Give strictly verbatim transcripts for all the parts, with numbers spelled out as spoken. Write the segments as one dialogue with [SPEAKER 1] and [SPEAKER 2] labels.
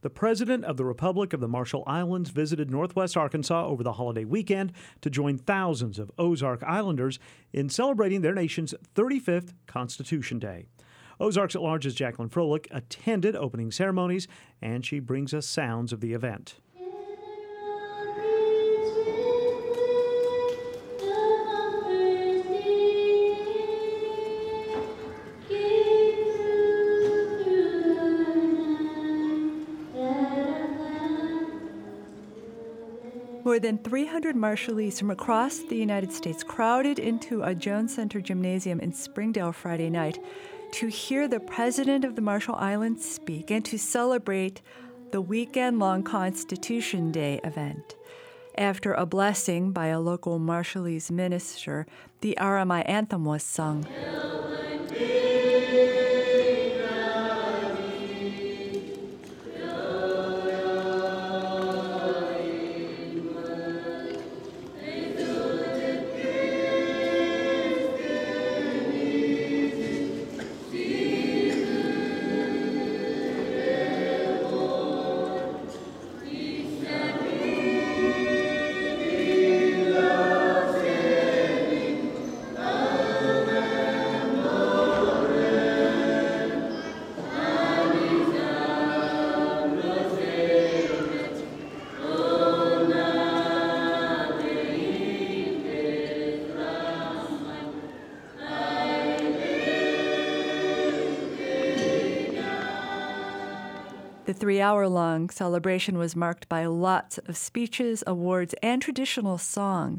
[SPEAKER 1] The President of the Republic of the Marshall Islands visited Northwest Arkansas over the holiday weekend to join thousands of Ozark Islanders in celebrating their nation's thirty-fifth Constitution Day. Ozarks at Large's Jacqueline Froelich attended opening ceremonies, and she brings us sounds of the event.
[SPEAKER 2] More than three hundred Marshallese from across the United States crowded into a Jones Center gymnasium in Springdale Friday night to hear the President of the Marshall Islands speak and to celebrate the weekend-long Constitution Day event. After a blessing by a local Marshallese minister, the R M I anthem was sung. The three-hour-long celebration was marked by lots of speeches, awards, and traditional song.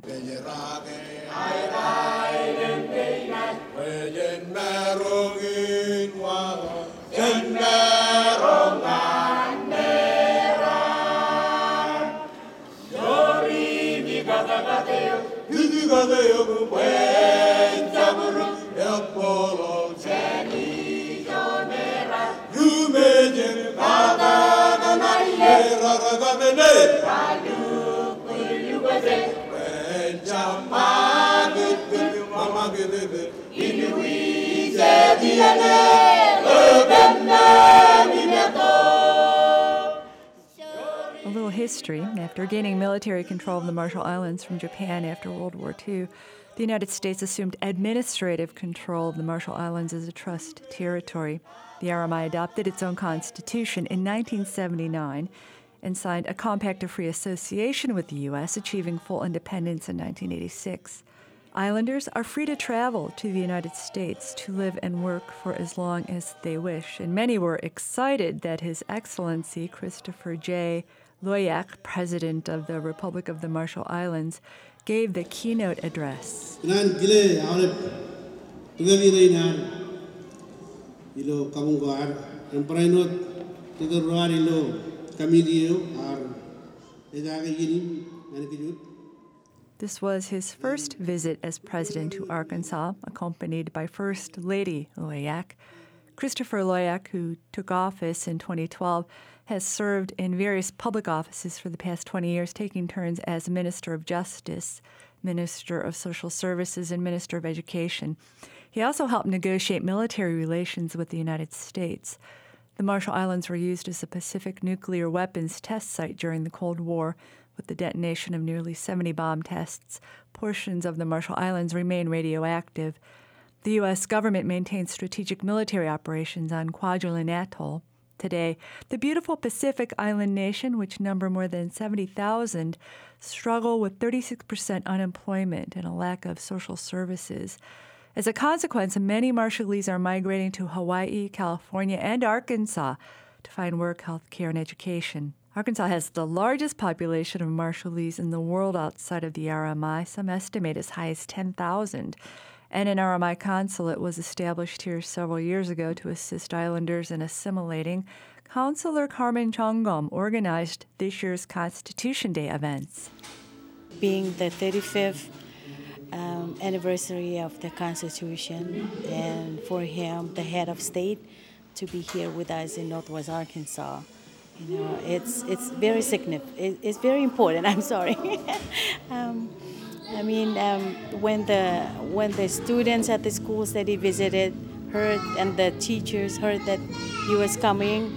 [SPEAKER 2] A little history. After gaining military control of the Marshall Islands from Japan after World War Two, the United States assumed administrative control of the Marshall Islands as a trust territory. The R M I adopted its own constitution in nineteen seventy-nine and signed a compact of free association with the U S, achieving full independence in nineteen eighty-six. Islanders are free to travel to the United States to live and work for as long as they wish, and many were excited that His Excellency Christopher J. Loyac, President of the Republic of the Marshall Islands, gave the keynote address. This was his first visit as president to Arkansas, accompanied by First Lady Loyac. Christopher Loyac, who took office in twenty twelve, has served in various public offices for the past twenty years, taking turns as Minister of Justice, Minister of Social Services, and Minister of Education. He also helped negotiate military relations with the United States. The Marshall Islands were used as a Pacific nuclear weapons test site during the Cold War. With the detonation of nearly seventy bomb tests, portions of the Marshall Islands remain radioactive. The U S government maintains strategic military operations on Kwajalein Atoll. Today, the beautiful Pacific island nation, which number more than seventy thousand, struggle with thirty-six percent unemployment and a lack of social services. As a consequence, many Marshallese are migrating to Hawaii, California, and Arkansas to find work, health care, and education. Arkansas has the largest population of Marshallese in the world outside of the R M I. Some estimate as high as ten thousand. And an R M I consulate was established here several years ago to assist islanders in assimilating. Councilor Carmen Chongom organized this year's Constitution Day events.
[SPEAKER 3] Being the thirty-fifth um, anniversary of the Constitution, and for him, the head of state, to be here with us in Northwest Arkansas, you know, it's it's very significant. It's very important. I'm sorry. um, I mean, um, when the when the students at the schools that he visited heard and the teachers heard that he was coming,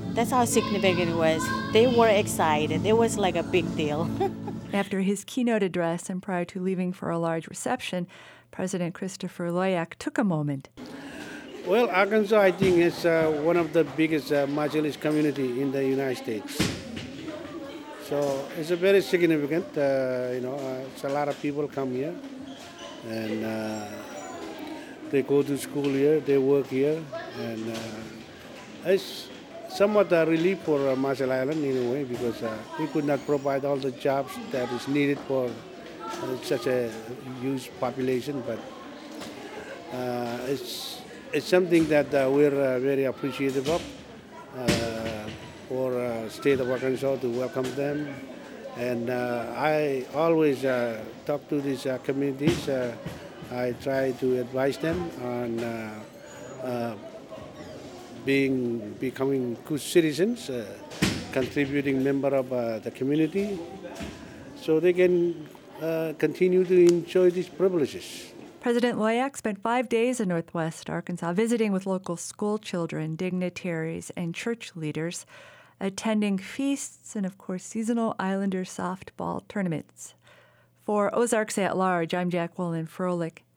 [SPEAKER 3] That's how significant it was. They were excited. It was like a big deal.
[SPEAKER 2] After his keynote address and prior to leaving for a large reception, President Christopher Loyack took a moment.
[SPEAKER 4] Well, Arkansas, I think, is uh, one of the biggest uh, martialist community in the United States. So it's a very significant, uh, you know, uh, it's a lot of people come here, and uh, they go to school here, they work here, and uh, it's somewhat a relief for uh, Marshall Island in a way, because uh, we could not provide all the jobs that is needed for uh, such a huge population, but uh, it's it's something that uh, we're uh, very appreciative of uh, for uh, state of Arkansas to welcome them. And uh, I always uh, talk to these uh, communities. Uh, I try to advise them on uh, uh, being becoming good citizens, uh, contributing member of uh, the community, so they can uh, continue to enjoy these privileges.
[SPEAKER 2] President Loyack spent five days in Northwest Arkansas visiting with local school children, dignitaries, and church leaders, attending feasts and, of course, seasonal Islander softball tournaments. For Ozarks at Large, I'm Jacqueline Froelich.